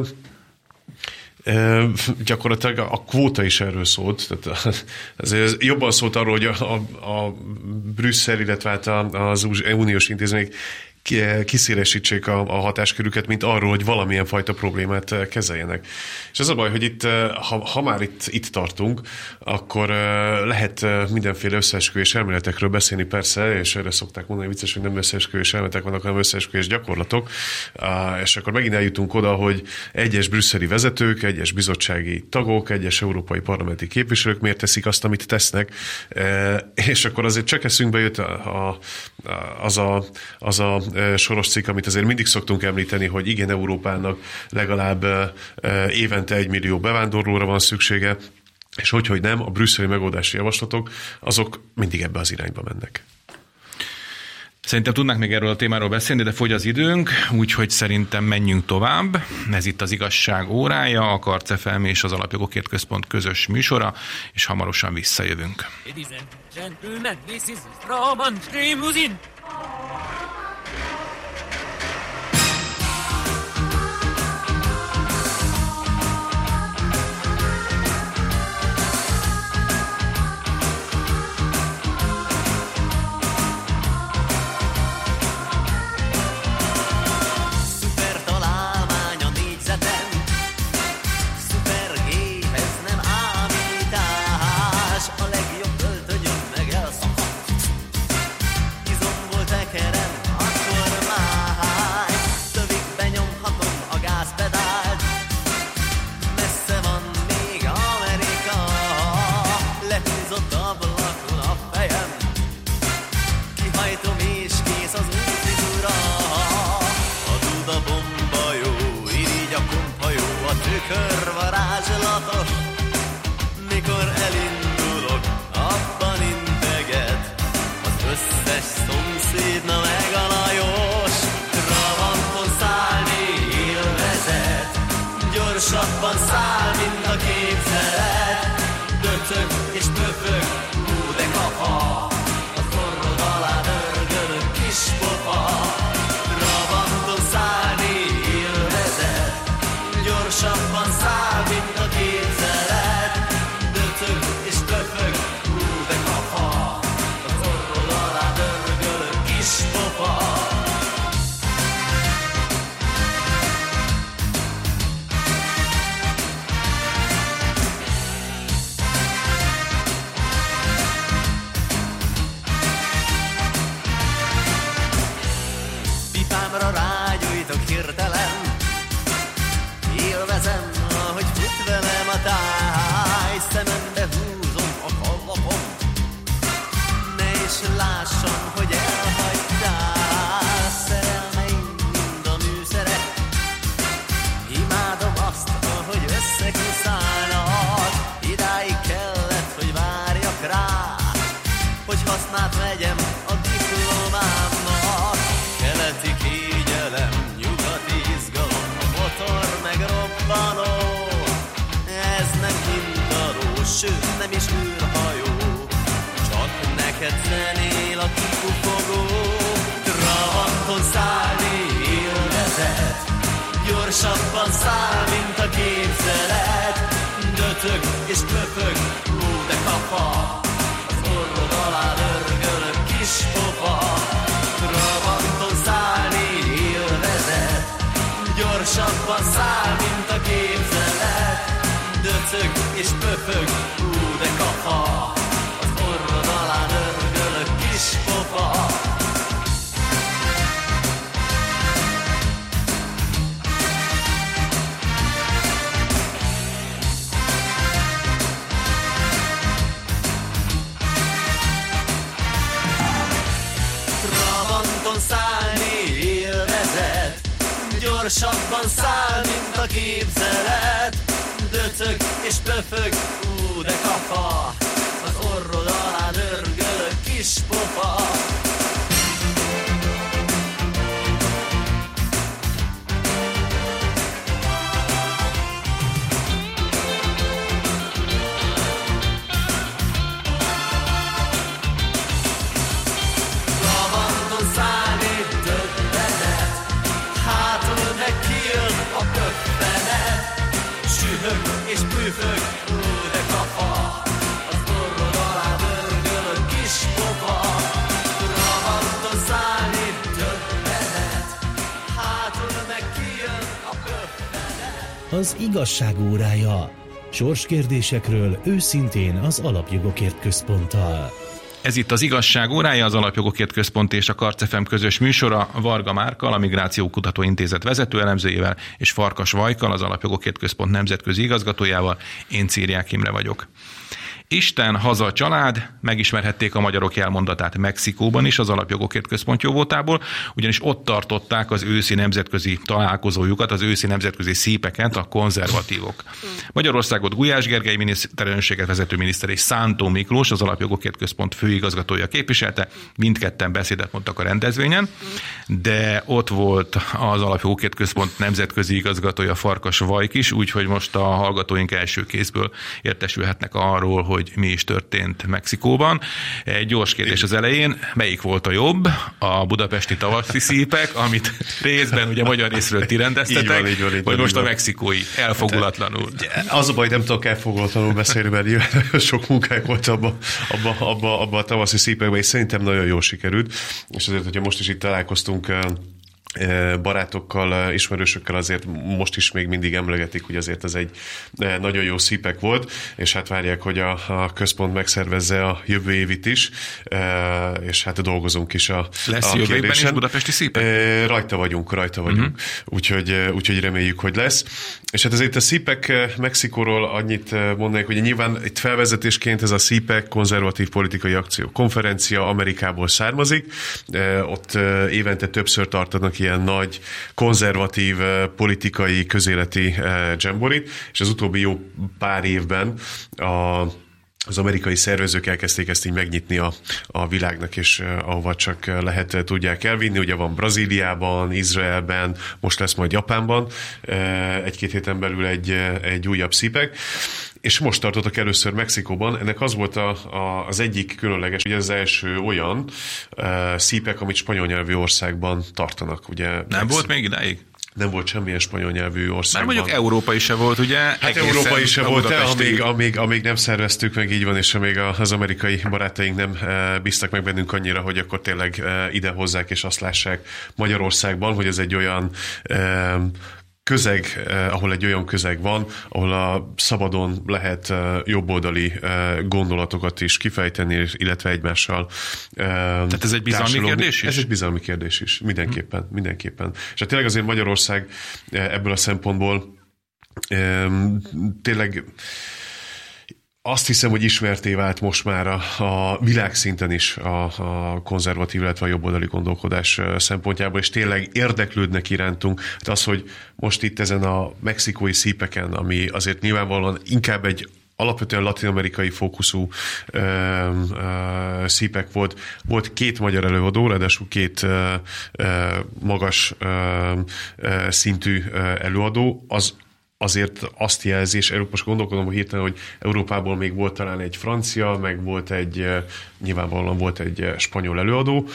E, gyakorlatilag a kvóta is erről szólt. Tehát ez jobban szólt arról, hogy a, a, a Brüsszel, illetve hát az uniós intézmények kiszélesítsék a, a hatáskörüket, mint arról, hogy valamilyen fajta problémát kezeljenek. És az a baj, hogy itt, ha, ha már itt, itt tartunk, akkor lehet mindenféle összeesküvés elméletekről beszélni persze, és erre szokták mondani, vicces, hogy nem összeesküvés elméletek vannak, hanem összeesküvés gyakorlatok. És akkor megint eljutunk oda, hogy egyes brüsszeli vezetők, egyes bizottsági tagok, egyes európai parlamenti képviselők miért teszik azt, amit tesznek. És akkor azért csak eszünkbe jött a, a, az a, az a soros cikk, amit azért mindig szoktunk említeni, hogy igen, Európának legalább évente egy millió bevándorlóra van szüksége, és hogy, hogy nem, a brüsszeli megoldási javaslatok, azok mindig ebbe az irányba mennek. Szerintem tudnánk még erről a témáról beszélni, de fogy az időnk, úgyhogy szerintem menjünk tovább. Ez itt az Igazság órája, a Karc ef em és az Alapjogokért Központ közös műsora, és hamarosan visszajövünk. Izom volt tekerem, Gyorsabban száll, mint a képzelet, döcög és pöfög, hú de kapa, a forrod alá dörgölök kis popa. Trabanton szállni élvezet, gyorsabban száll, mint a képzelet, döcög és pöfög, hú de kapa, a forrod alá dörgölök kis popa. Pipámra rágyújtok hirtelen, élvezem, ahogy fut velem a táj, szemembe húzom a kallapom, ne is lássam, hogy elhagytál. Szerelmeim mind a műszerek, imádom azt, ahogy összekuszálnak, idáig kellett, hogy várjak rá, hogy hasznát vegyem a diplomámnak. Keleti kényelem, nyugati izgalom, a motor meg robbanó, ez nem indaló, sőt nem is űrhajó, csak neked zenél a kipufogó. Trabanton szállni élvezet, gyorsabban száll, mint a képzelet, döcög és pöfög, hú de kapa, az orrod alá dörgölök kis popa. Trabanton szállni élvezet, gyorsabban száll, mint a képzelet, döcög és pöfög, hú de kapa, az orrod alá dörgölök kis popa. Trabanton szállni élvezet, gyorsabban száll, mint a képzelet, döcög és pöfög, ú de kapa, az orrod alá dörgölök kis popa. Trabanton szállni döbbenet, hátul meg kijön a pöffenet, sühög és püfög, ú de kapa, az orrod alá dörgölök kis popa. Trabanton szállni döbbenet, hátul meg kijön a pöffenet. Az igazság órája. Sorskérdésekről őszintén az Alapjogokért Központtal. Ez itt az igazság órája, az Alapjogokért Központ és a Karc ef em közös műsora, Varga Márkkal, a Migráció Kutató Intézet vezető elemzőjével, és Farkas Vajkkal, az Alapjogokért Központ nemzetközi igazgatójával. Én Círiák Imre vagyok. Isten, haza, család, megismerhették a magyarok jelmondatát Mexikóban is, az Alapjogokért Központ jóvoltából, ugyanis ott tartották az őszi nemzetközi találkozójukat, az őszi nemzetközi szípeket a konzervatívok. Magyarországot Gulyás Gergely miniszterelnökséget vezető miniszter és Szántó Miklós, az Alapjogokért Központ főigazgatója képviselte, mindketten beszédet mondtak a rendezvényen, de ott volt az Alapjogokért Központ nemzetközi igazgatója, Farkas Vajk is, úgyhogy most a hallgatóink első kézből értesülhetnek arról, hogy mi is történt Mexikóban. Egy gyors kérdés az elején, melyik volt a jobb? A budapesti tavaszi szípek, amit részben ugye magyar részről ti rendeztetek, így van, így van, így vagy van, most a mexikói elfogulatlanul? Az a baj, nem tudok elfogulatlanul beszélni, mert sok munkák volt abban abba, abba, abba a tavaszi szípekben, és szerintem nagyon jól sikerült. És azért, hogyha most is itt találkoztunk barátokkal, ismerősökkel, azért most is még mindig emlegetik, hogy azért ez egy nagyon jó szípek volt, és hát várják, hogy a, a központ megszervezze a jövő évit is, és hát dolgozunk is a Lesz a jövő évben is budapesti szípek? Rajta vagyunk, rajta vagyunk. Uh-huh. Úgyhogy, úgyhogy reméljük, hogy lesz. És hát azért a szípek Mexikóról annyit mondanék, hogy nyilván itt felvezetésként ez a szípek konzervatív politikai akció konferencia Amerikából származik. Ott évente többször tartanak ilyen nagy, konzervatív politikai, közéleti dzsemborit, és az utóbbi jó pár évben a az amerikai szervezők elkezdték ezt így megnyitni a, a világnak, és uh, ahova csak lehet tudják elvinni. Ugye van Brazíliában, Izraelben, most lesz majd Japánban, uh, egy-két héten belül egy, egy újabb szípek. És most tartottak először Mexikóban. Ennek az volt a, a, az egyik különleges, ugye az első olyan uh, szípek, amit spanyol nyelvű országban tartanak. Ugye Nem Mex- volt még idáig? Nem volt semmilyen spanyol nyelvű országban. Már mondjuk európai se volt, ugye? Hát európai se volt, amíg, amíg, amíg nem szerveztük meg, így van, és amíg az amerikai barátaink nem bíztak meg bennünk annyira, hogy akkor tényleg ide hozzák, és azt lássák Magyarországban, hogy ez egy olyan közeg, eh, ahol egy olyan közeg van, ahol a szabadon lehet eh, jobboldali eh, gondolatokat is kifejteni, illetve egymással eh, Tehát ez egy bizalmi társadalom. kérdés is? Ez egy bizalmi kérdés is, mindenképpen, hmm. mindenképpen. És hát tényleg azért Magyarország eh, ebből a szempontból eh, tényleg azt hiszem, hogy ismerté vált most már a, a világszinten is a, a konzervatív, illetve a jobboldali gondolkodás szempontjából, és tényleg érdeklődnek irántunk. Hát az, hogy most itt ezen a mexikói szípeken, ami azért nyilvánvalóan inkább egy alapvetően latin-amerikai fókuszú ö, ö, szípek volt. Volt két magyar előadó, ráadásul két ö, ö, magas ö, ö, szintű ö, előadó. Az azért azt jelzi, és most gondolkodom hogy hirtelen, hogy Európából még volt talán egy francia, meg volt egy, nyilvánvalóan volt egy spanyol előadó.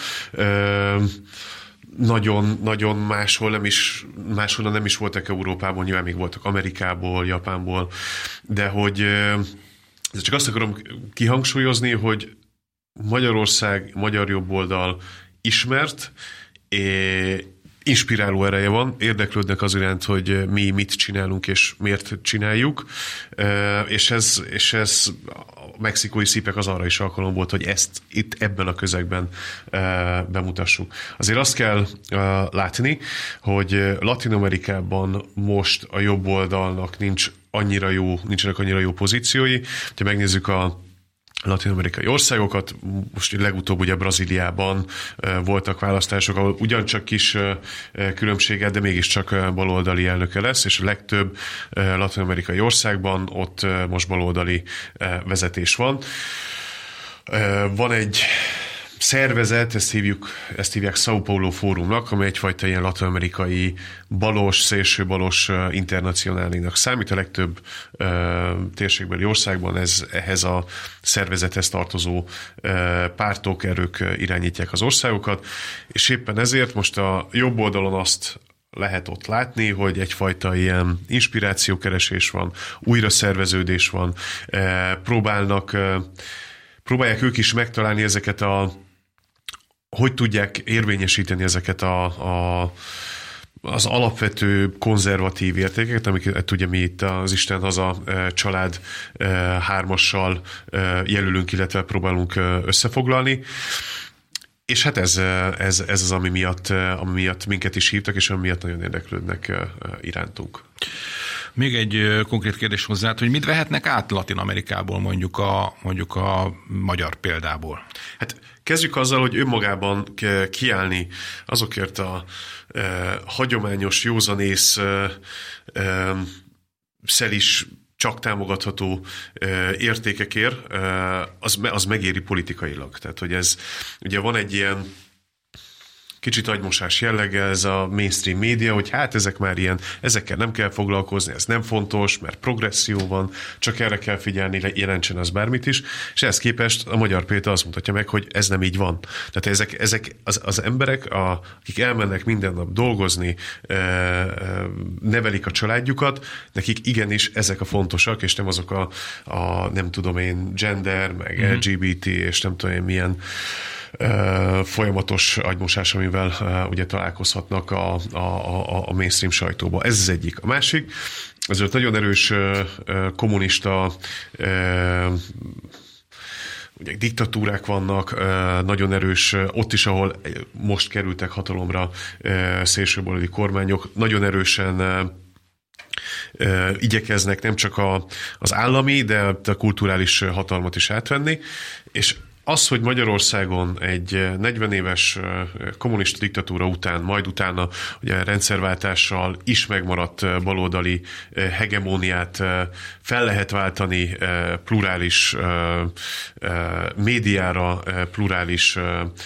Nagyon, nagyon máshol nem is, máshol nem is voltak Európában, nyilván még voltak Amerikából, Japánból, de hogy de csak azt akarom kihangsúlyozni, hogy Magyarország, magyar jobboldal ismert, és inspiráló ereje van, érdeklődnek az iránt, hogy mi mit csinálunk és miért csináljuk, és ez, és ez a mexikói szípek az arra is alkalom volt, hogy ezt itt ebben a közegben bemutassuk. Azért azt kell látni, hogy Latin-Amerikában most a jobb oldalnak nincs annyira jó, nincsenek annyira jó pozíciói. Ha megnézzük a latin-amerikai országokat, most legutóbb ugye Brazíliában voltak választások, ahol ugyancsak kis különbséggel, de mégiscsak baloldali elnöke lesz, és a legtöbb latin-amerikai országban ott most baloldali vezetés van. Van egy szervezet, ezt hívjuk, ezt hívják São Paulo Fórumnak, amely egyfajta ilyen latin-amerikai balos, szélső balos internacionálinak számít. A legtöbb uh, térségbeli országban ez, ehhez a szervezethez tartozó uh, pártok, erők irányítják az országokat, és éppen ezért most a jobb oldalon azt lehet ott látni, hogy egyfajta ilyen inspirációkeresés van, újra szerveződés van, uh, próbálnak uh, próbálják ők is megtalálni ezeket a hogy tudják érvényesíteni ezeket a, a, az alapvető konzervatív értékeket, amiket ugye mi itt az Isten haza család hármassal jelölünk, illetve próbálunk összefoglalni. És hát ez, ez, ez az, ami miatt, ami miatt minket is hívtak, és ami miatt nagyon érdeklődnek irántunk. Még egy konkrét kérdés hozzá, hogy mit vehetnek át Latin-Amerikából mondjuk a, mondjuk a magyar példából? Hát kezdjük azzal, hogy önmagában kiállni azokért a e, hagyományos, józanész, e, e, szelis, csak támogatható e, értékekért, e, az, az megéri politikailag. Tehát, hogy ez, ugye van egy ilyen kicsit agymosás jelleggel ez a mainstream média, hogy hát ezek már ilyen, ezekkel nem kell foglalkozni, ez nem fontos, mert progresszió van, csak erre kell figyelni, jelentsen az bármit is, és ehhez képest a magyar példa azt mutatja meg, hogy ez nem így van. Tehát ezek, ezek az, az emberek, a, akik elmennek minden nap dolgozni, nevelik a családjukat, nekik igenis ezek a fontosak, és nem azok a, a nem tudom én, gender, meg mm-hmm. el gé bé té, és nem tudom én milyen Uh, folyamatos agymosás, amivel uh, ugye találkozhatnak a, a, a, a mainstream sajtóba. Ez az egyik. A másik, ezért nagyon erős uh, kommunista uh, ugye diktatúrák vannak, uh, nagyon erős, uh, ott is, ahol most kerültek hatalomra uh, szélsőbaloldali kormányok, nagyon erősen uh, uh, igyekeznek nem csak a, az állami, de a kulturális hatalmat is átvenni, és az, hogy Magyarországon egy negyven éves kommunista diktatúra után, majd utána ugye rendszerváltással is megmaradt baloldali hegemóniát fel lehet váltani plurális médiára, plurális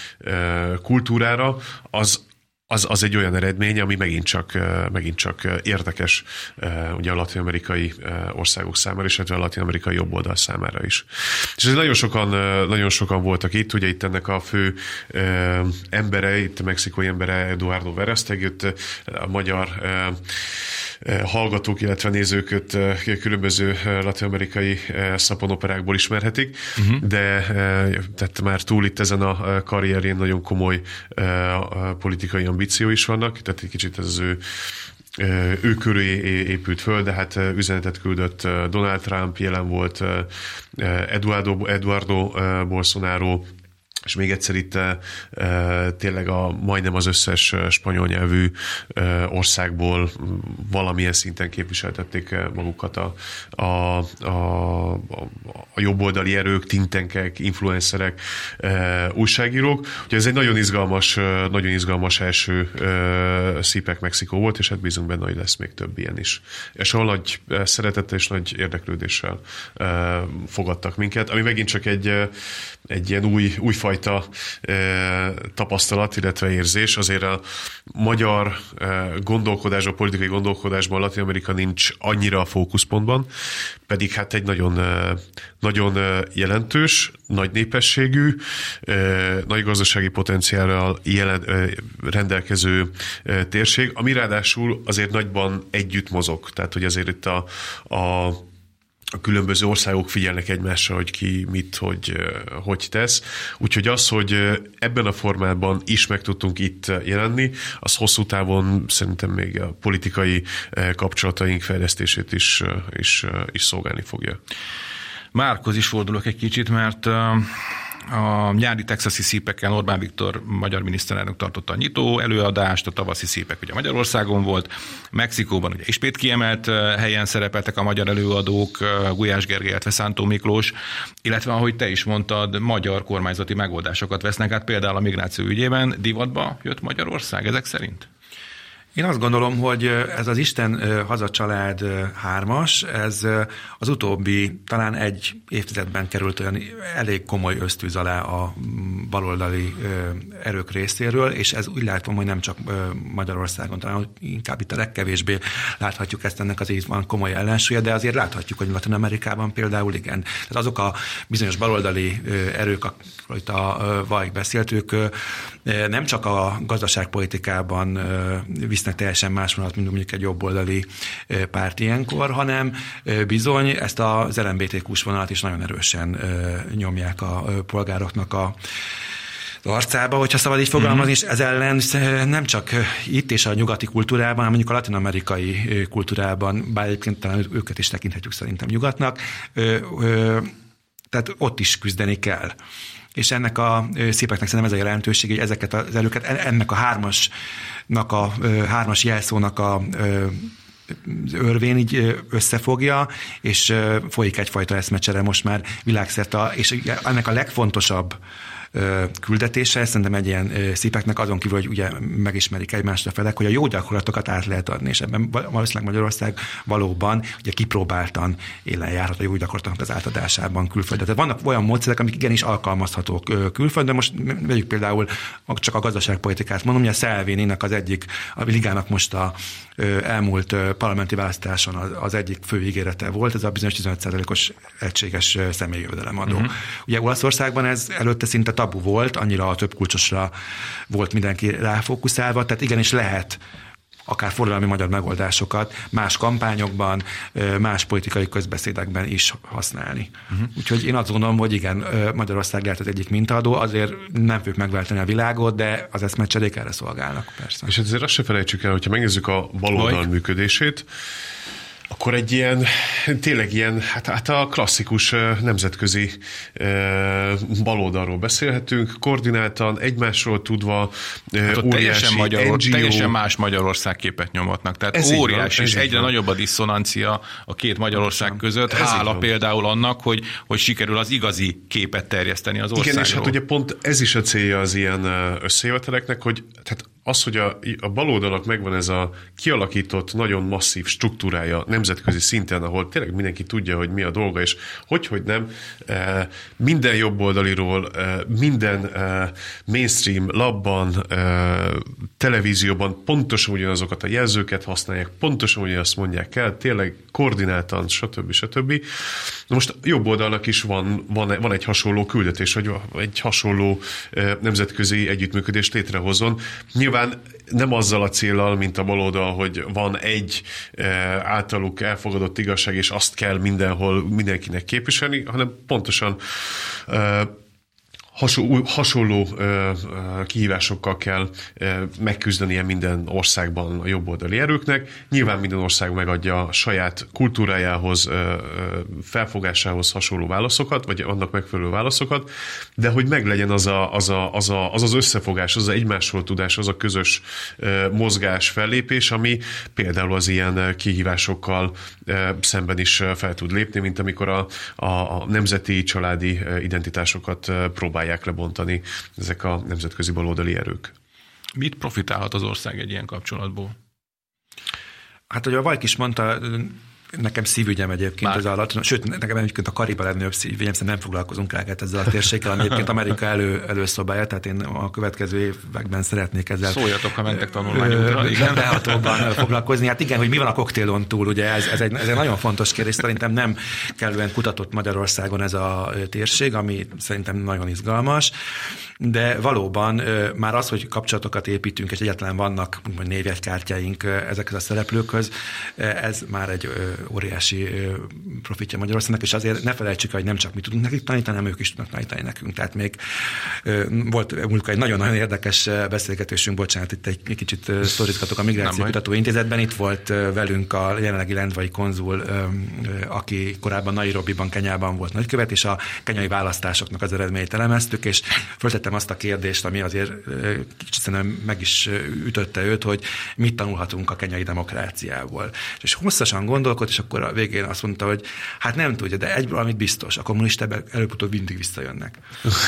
kultúrára, az Az, az egy olyan eredmény, ami megint csak, megint csak érdekes ugye a latin-amerikai országok számára, és a latin-amerikai jobboldal számára is. És ez nagyon sokan, nagyon sokan voltak itt, ugye itt ennek a fő embere, itt a mexikói embere Eduardo Verástegui, itt a magyar hallgatók, illetve nézőköt különböző latin-amerikai szaponoperákból ismerhetik, uh-huh. de tehát már túl itt ezen a karrierjén nagyon komoly politikai ambíció is vannak, tehát egy kicsit ez az ő ő köré épült föl, de hát üzenetet küldött Donald Trump, jelen volt Eduardo, Eduardo Bolsonaro, és még egyszer itt e, tényleg a, majdnem az összes spanyol nyelvű e, országból valamilyen szinten képviseltették magukat a, a, a, a jobboldali erők, tintenkek, influencerek, e, újságírók. Ugye ez egy nagyon izgalmas, nagyon izgalmas első e, szípek Mexikó volt, és hát bízunk benne, hogy lesz még több ilyen is. És ahol nagy szeretettel és nagy érdeklődéssel e, fogadtak minket, ami megint csak egy, egy ilyen új, újfajta tapasztalat, illetve érzés. Azért a magyar gondolkodásban, politikai gondolkodásban Latin Amerika nincs annyira a fókuszpontban, pedig hát egy nagyon, nagyon jelentős, nagy népességű, nagy gazdasági potenciállal jelen, rendelkező térség, ami ráadásul azért nagyban együtt mozog. Tehát, hogy azért itt a, a a különböző országok figyelnek egymásra, hogy ki mit, hogy, hogy tesz. Úgyhogy az, hogy ebben a formában is meg tudtunk itt jelenni, az hosszú távon szerintem még a politikai kapcsolataink fejlesztését is, is, is szolgálni fogja. Márkhoz is fordulok egy kicsit, mert a nyári texasi szípeken Orbán Viktor magyar miniszterelnök tartotta a nyitó előadást, a tavaszi szípek ugye Magyarországon volt, Mexikóban ugye ismét kiemelt helyen szerepeltek a magyar előadók, Gulyás Gergely, illetve Szántó Miklós, illetve ahogy te is mondtad, magyar kormányzati megoldásokat vesznek át, például a migráció ügyében. Divatba jött Magyarország ezek szerint? Én azt gondolom, hogy ez az Isten hazacsalád hármas, ez az utóbbi talán egy évtizedben került olyan elég komoly ösztűz alá a baloldali erők részéről, és ez úgy látom, hogy nem csak Magyarországon, talán inkább itt a legkevésbé láthatjuk ezt, ennek azért van komoly ellensúlya, de azért láthatjuk, hogy Latin Amerikában például igen. Tehát azok a bizonyos baloldali erők, akikről itt a Vajk beszélt, ők nem csak a gazdaságpolitikában visznek teljesen más vonalat, mint mondjuk egy jobboldali párt ilyenkor, hanem bizony ezt az el em bé té kú-s vonalat is nagyon erősen nyomják a polgároknak a az arcába, hogyha szabad így fogalmazni, és ez ellen nem csak itt és a nyugati kultúrában, hanem mondjuk a latin-amerikai kultúrában, bár egyébként talán őket is tekinthetjük szerintem nyugatnak, tehát ott is küzdeni kell. És ennek a szépeknek szerintem ez a jelentőség, hogy ezeket az erőket, ennek a hármasnak a hármas jelszónak a örvén így összefogja, és folyik egyfajta eszmecsere most már világszerte, és ennek a legfontosabb küldetése, szerintem egy ilyen szépeknek azon kívül, hogy ugye megismerik egymást a felek, hogy a jó gyakorlatokat át lehet adni, és ebben valószínűleg Magyarország valóban ugye kipróbáltan élen járhat a jó gyakorlatoknak az átadásában külföldre. Tehát vannak olyan módszerek, amik igenis alkalmazhatók külföldön, most vegyük például csak a gazdaságpolitikát mondom, hogy a Salvininek az egyik, a ligának most a elmúlt parlamenti választáson az egyik fő ígérete volt, ez a bizonyos tizenöt százalékos egységes személyjövedelemadó. Uh-huh. Ugye Olaszországban ez előtte szinte tabu volt, annyira a több kulcsosra volt mindenki ráfókuszálva, tehát igenis lehet akár forradalmi magyar megoldásokat más kampányokban, más politikai közbeszédekben is használni. Uh-huh. Úgyhogy én azt gondolom, hogy igen, Magyarország lehet az egyik mintaadó, azért nem fogjuk megváltani a világot, de az eszmecserék erre szolgálnak, persze. És azért azt se felejtsük el, hogyha megnézzük a baloldal működését, Akkor egy ilyen, tényleg ilyen, hát, hát a klasszikus nemzetközi baloldalról beszélhetünk, koordináltan, egymásról tudva, hát óriási teljesen, Magyaror, en gé o. teljesen más Magyarország képet nyomatnak. Tehát ez óriási, van, és egyre van. nagyobb a diszonancia a két Magyarország között, ez hála például annak, hogy, hogy sikerül az igazi képet terjeszteni az országról. Igen, és hát ugye pont ez is a célja az ilyen összejöveteleknek, hogy tehát az, hogy a, a baloldalak megvan ez a kialakított, nagyon masszív struktúrája nemzetközi szinten, ahol tényleg mindenki tudja, hogy mi a dolga, és hogy, hogy nem, minden jobboldaliról, minden mainstream labban, televízióban pontosan ugyanazokat a jelzőket használják, pontosan ugyanazt mondják el, tényleg koordináltan, stb. stb. Na most jobb oldalnak is van, van, van egy hasonló küldetés, hogy egy hasonló nemzetközi együttműködést létrehozzon. Nyilván nem azzal a céllal, mint a baloldal, hogy van egy általuk elfogadott igazság, és azt kell mindenhol mindenkinek képviselni, hanem pontosan hasonló, hasonló kihívásokkal kell megküzdenie minden országban a jobboldali erőknek. Nyilván minden ország megadja a saját kultúrájához, felfogásához hasonló válaszokat, vagy annak megfelelő válaszokat, de hogy meglegyen az a, az, a, az, a, az az összefogás, az az egymásról tudás, az a közös mozgás, fellépés, ami például az ilyen kihívásokkal szemben is fel tud lépni, mint amikor a, a, a nemzeti, családi identitásokat próbálják lebontani ezek a nemzetközi baloldali erők. Mit profitálhat az ország egy ilyen kapcsolatból? Hát, hogy a Vajk is mondta, nekem szívügyem egyébként Már. ez alatt, sőt, nekem egyébként a Kariba legnagyobb szívügyem, szerintem nem foglalkozunk rá ezzel a térséggel, ami egyébként Amerika elő, előszobája, tehát én a következő években szeretnék ezzel. Szóljatok, ha mentek tanulmányokra. Igen. Behatóban foglalkozni. Hát igen, hogy mi van a koktélon túl, ugye ez, ez, egy, ez egy nagyon fontos kérdés, szerintem nem kellően kutatott Magyarországon ez a térség, ami szerintem nagyon izgalmas, de valóban már az, hogy kapcsolatokat építünk, és egyáltalán vannak névjegykártyáink ezekhez a szereplőkhöz, ez már egy óriási profitja Magyarországnak, és azért ne felejtsük, hogy nem csak mi tudunk nekik tanítani, hanem ők is tudnak tanítani nekünk. Tehát még volt mondjuk egy nagyon-nagyon érdekes beszélgetésünk, bocsánat, itt egy kicsit sztorizgatok a Migráció Kutató Intézetben, itt volt velünk a jelenlegi lendvai konzul, aki korábban Nairobiban, Kenyában volt nagykövet, és a kenyai választásoknak az eredményét elemeztük, és föltettem azt a kérdést, ami azért kicsit szerintem meg is ütötte őt, hogy mit tanulhatunk a kenyai demokráciából. És hosszasan gondolkodt, és akkor a végén azt mondta, hogy hát nem tudja, de egy valamit biztos, a kommunisták előbb-utóbb mindig visszajönnek.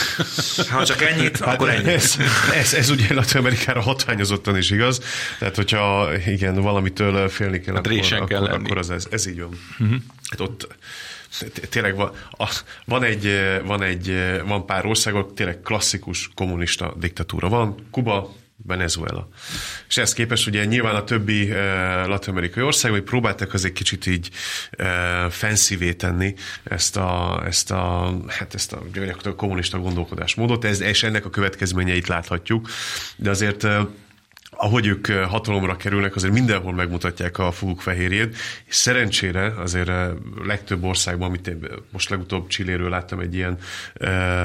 Ha csak ennyit, hát akkor ennyi. Ez, ez, ez ugye Latin-Amerikára hatványozottan is igaz, tehát hogyha igen, valamitől félni kell, hát akkor, kell akkor, akkor az ez, ez így van. Uh-huh. Hát ott tényleg van, van egy, van egy, van pár ország, ahol tényleg klasszikus kommunista diktatúra van, Kuba, Venezuela. És ezt képest ugye nyilván a többi uh, latin-amerikai ország, hogy próbáltak azért kicsit így uh, fancy-vé tenni ezt a, ezt a, hát ezt a, a kommunista gondolkodásmódot, ez, és ennek a következményeit láthatjuk, de azért uh, ahogy ők hatalomra kerülnek, azért mindenhol megmutatják a foguk fehérjét, és szerencsére azért legtöbb országban, amit én most legutóbb Chiléről láttam egy ilyen uh,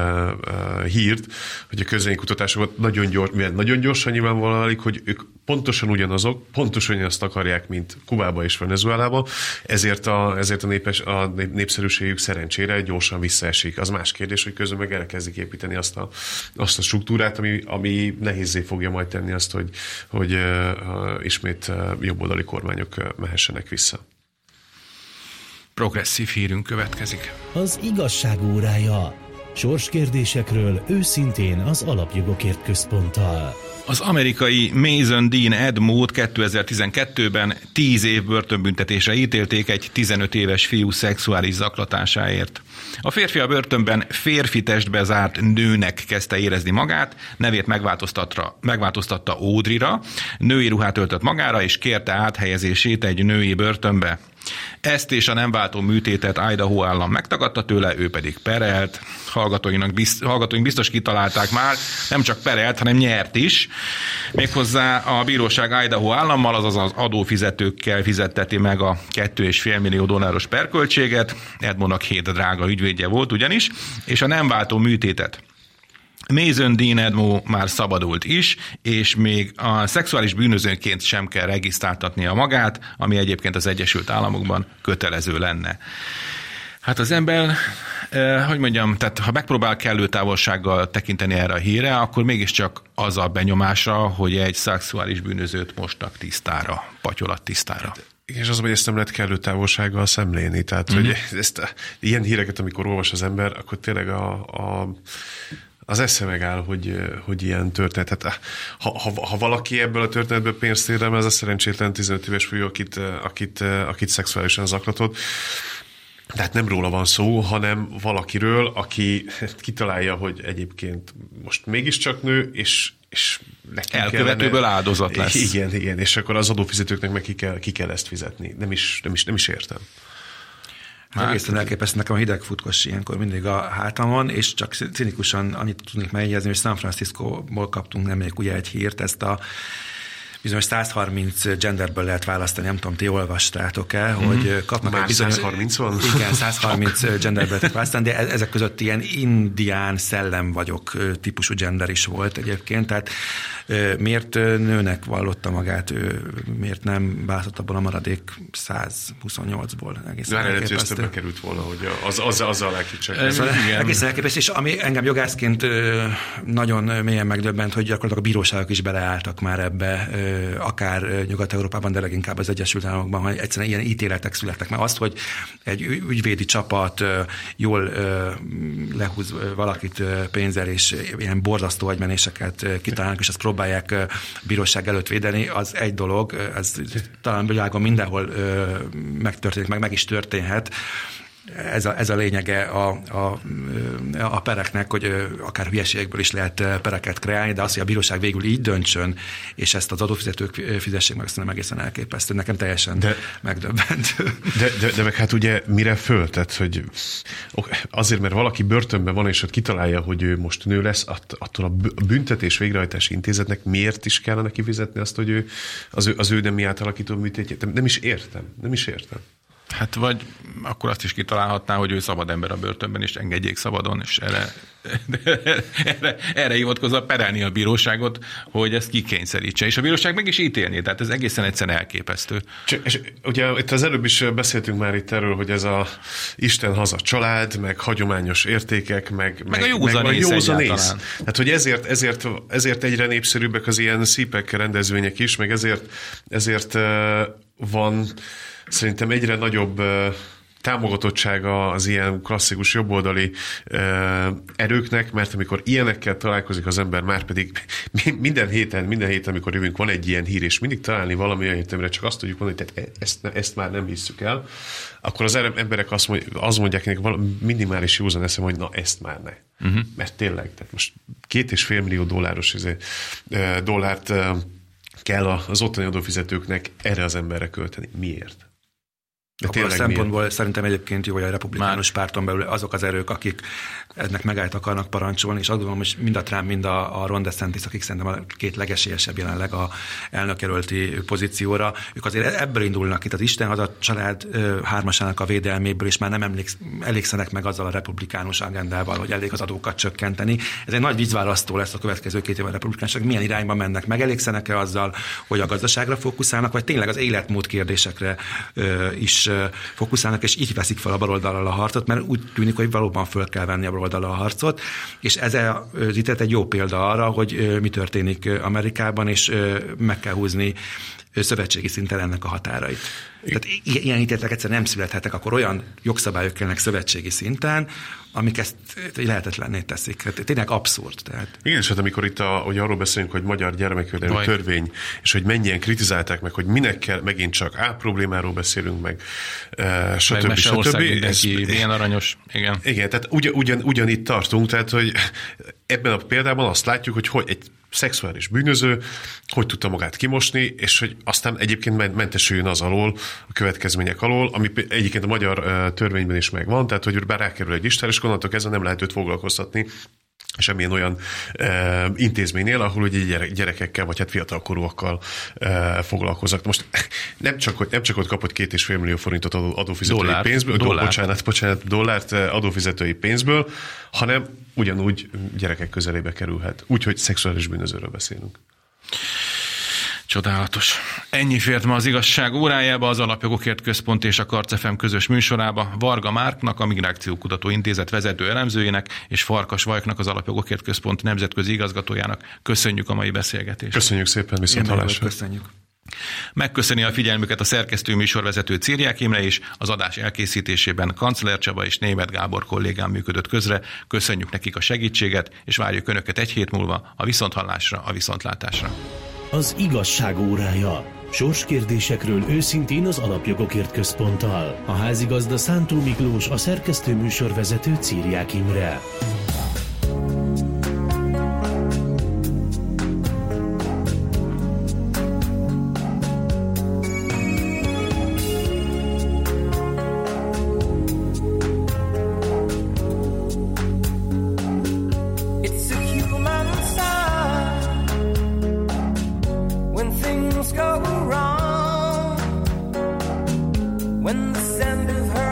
uh, hírt, hogy a közvéleménykutatásokat nagyon, gyors, nagyon gyorsan nyilvánvalóan válik, hogy ők pontosan ugyanazok, pontosan ugyanazt akarják, mint Kubába és Venezuelába, ezért a, ezért a, népes, a népszerűségük szerencsére gyorsan visszaesik. Az más kérdés, hogy közben meg elkezdik építeni azt a, azt a struktúrát, ami, ami nehézzé fogja majd tenni azt, hogy hogy uh, ismét uh, jobboldali kormányok mehessenek vissza. Progresszív hírünk következik. Az igazság órája. Sorskérdésekről őszintén az Alapjogokért Központtal. Az amerikai Mason Dean Ed Moore kétezer-tizenkettőben tíz év börtönbüntetésre ítélték egy tizenöt éves fiú szexuális zaklatásáért. A férfi a börtönben férfi testbe zárt nőnek kezdte érezni magát, nevét megváltoztatta Audrey-ra, női ruhát öltött magára, és kérte áthelyezését egy női börtönbe. Ezt és a nem váltó műtétet Idaho állam megtagadta tőle, ő pedig perelt. Hallgatóinak bizt, hallgatóink biztos kitalálták már, nem csak perelt, hanem nyert is. Méghozzá a bíróság Idaho állammal, azaz az adófizetőkkel fizetteti meg a két és fél millió dolláros perköltséget. Edmondnak hét drága ügyvédje volt ugyanis, és a nem váltó műtétet Mason Dean Edmo már szabadult is, és még a szexuális bűnözőként sem kell regisztráltatnia magát, ami egyébként az Egyesült Államokban kötelező lenne. Hát az ember, eh, hogy mondjam, tehát ha megpróbál kellő távolsággal tekinteni erre a hírre, akkor mégiscsak az a benyomása, hogy egy szexuális bűnözőt mostak tisztára, patyolat tisztára. És az, hogy ezt nem lehet kellő távolsággal szemlélni. Tehát, mm-hmm. hogy ezt, ilyen híreket, amikor olvas az ember, akkor tényleg a, a az esze megáll, hogy, hogy ilyen történet. Hát, ha, ha, ha valaki ebből a történetből pénzt érdemel, ez a szerencsétlen tizenöt éves fiú, akit, akit, akit szexuálisan zaklatott. Tehát nem róla van szó, hanem valakiről, aki kitalálja, hogy egyébként most mégiscsak nő, és, és elkövetőből kellene, áldozat lesz. Igen, igen, és akkor az adófizetőknek meg ki kell, ki kell ezt fizetni. Nem is, nem is, nem is értem. Hát, egészen elképesztő, nekem a hideg futkos ilyenkor mindig a hátamon, és csak cinikusan annyit tudnék megjegyezni, hogy San Franciscóból kaptunk nemrég ugye egy hírt, ezt a bizonyos száz harminc genderből lehet választani, nem tudom, ti olvastátok-e, mm-hmm. hogy kapnak már egy bizonyos... száz harminc van? Igen, száz harminc genderből lehet választani, de ezek között ilyen indián szellem vagyok típusú gender is volt egyébként, tehát miért nőnek vallotta magát, miért nem választott abból a maradék száz huszonnyolcból egészen elképesztő. De ez többe került volna, hogy az, az, azzal lelkicsek. Szóval egészen elképesztő, és ami engem jogászként nagyon mélyen megdöbbent, hogy gyakorlatilag a bíróságok is beleálltak már ebbe, akár Nyugat-Európában, de leginkább az Egyesült Államokban, hogy egyszerűen ilyen ítéletek születtek. Mert azt, hogy egy ügyvédi csapat jól lehúz valakit pénzzel, és ilyen borzasztó agymenéseket kitalálnak, és azt próbálják bíróság előtt védeni, az egy dolog, ez talán világon mindenhol megtörténik, meg meg is történhet. Ez a, ez a lényege a, a, a pereknek, hogy akár hülyeségekből is lehet pereket kreálni, de az, hogy a bíróság végül így döntsön, és ezt az adófizetők fizessék meg, azt nem egészen elképesztő. Nekem teljesen de, megdöbbentő. De, de, de meg hát ugye mire föl? Tehát, hogy azért, mert valaki börtönben van, és ott kitalálja, hogy ő most nő lesz, attól a büntetés végrehajtási intézetnek miért is kellene kifizetni azt, hogy ő, az, ő, az ő nemi átalakító műtétjét? Nem is értem. Nem is értem. Hát vagy akkor azt is kitalálhatná, hogy ő szabad ember a börtönben, és engedjék szabadon, és erre, erre, erre hivatkozva perelni a bíróságot, hogy ezt kikényszerítse. És a bíróság meg is ítélni, tehát ez egészen egyszerűen elképesztő. Csak, és ugye itt az előbb is beszéltünk már itt erről, hogy ez a Isten haza család, meg hagyományos értékek, meg, meg, meg a józanész egyáltalán. Hát, hogy ezért, ezért, ezért egyre népszerűbbek az ilyen szípek rendezvények is, meg ezért, ezért van szerintem egyre nagyobb uh, támogatottsága az ilyen klasszikus jobboldali uh, erőknek, mert amikor ilyenekkel találkozik az ember, már pedig minden héten, minden héten, amikor jövünk, van egy ilyen hír, és mindig találni valami olyan hétemre, csak azt tudjuk mondani, hogy ezt, ezt már nem hisszük el, akkor az emberek azt mondják, azt mondják nekik minimális józan eszem, hogy na ezt már ne. Uh-huh. Mert tényleg, tehát most két és fél millió dolláros uh, dollárt uh, kell az ottani adófizetőknek erre az emberre költeni. Miért? De a szempontból miért? Szerintem egyébként jó, hogy a republikánus Már. párton belül azok az erők, akik ennek megállt akarnak parancsolni, és azt gondolom, hogy mind a Trump, mind a, a Ron DeSantis, akik szerintem a két legesélyesebb jelenleg a elnökjelölti pozícióra, ők azért ebből indulnak itt az Isten haza család hármasának a védelméből, és már nem emléksz, elégszenek meg azzal a republikánus agendával, hogy elég az adókat csökkenteni. Ez egy nagy vízválasztó lesz a következő két évben a republikánusok, milyen irányba mennek, meg elégszenek-e azzal, hogy a gazdaságra fókuszálnak, vagy tényleg az életmód kérdésekre is fókuszálnak, és így veszik fel a baloldallal a harcot, mert úgy tűnik, hogy valóban föl kell venni a baloldallal a harcot, és ez az ítélet egy jó példa arra, hogy mi történik Amerikában, és meg kell húzni szövetségi szinten ennek a határait. Tehát ilyen ítéletek egyszerűen nem születhetnek, akkor olyan jogszabályok kellnek szövetségi szinten, amik ezt lehetetlenné teszik. Tehát tényleg abszurd. Tehát. Igen, és hát amikor itt a, hogy arról beszélünk, hogy magyar gyermekvédelmi törvény, és hogy mennyien kritizálták meg, hogy minek kell, megint csak A problémáról beszélünk, meg uh, stb. Meg stb. Mindenki ez, ilyen aranyos. Igen, igen tehát ugyan, ugyan, ugyanitt tartunk, tehát hogy ebben a példában azt látjuk, hogy, hogy egy szexuális bűnöző, hogy tudta magát kimosni, és hogy aztán egyébként mentesüljön az alól, a következmények alól, ami egyébként a magyar törvényben is megvan, tehát hogy bár rákerül egy listára, és onnantól kezdve nem lehet őt foglalkoztatni semmilyen olyan e, intézménynél, ahol ugye gyere, gyerekekkel, vagy hát fiatalkorúakkal e, foglalkoznak. Most nem csak, hogy, nem csak ott kapott két és fél millió forintot adó, adófizetői Dollár. pénzből, Dollár. bocsánat, bocsánat, dollárt adófizetői pénzből, hanem ugyanúgy gyerekek közelébe kerülhet. Úgyhogy szexuális bűnözőről beszélünk. Csodálatos. Ennyi fért ma az Igazság órájába, az Alapjogokért Központ és a Karc ef em közös műsorába. Varga Márknak, a Migrációkutató Intézet vezető elemzőjének, és Farkas Vajknak, az Alapjogokért Központ nemzetközi igazgatójának köszönjük a mai beszélgetést. Köszönjük szépen, viszont hallásra. Köszönjük. Megköszöni a figyelmüket a szerkesztő műsorvezető Círiák Imre is, az adás elkészítésében Kancler Csaba és Németh Gábor kollégám működött közre. Köszönjük nekik a segítséget, és várjuk Önöket egy hét múlva a viszonthallásra, a viszontlátásra. Az Igazság órája. Sorskérdésekről őszintén az Alapjogokért Központtal. A házigazda Szántó Miklós, a szerkesztő műsorvezető Círiák Imre. Go wrong when the scent of her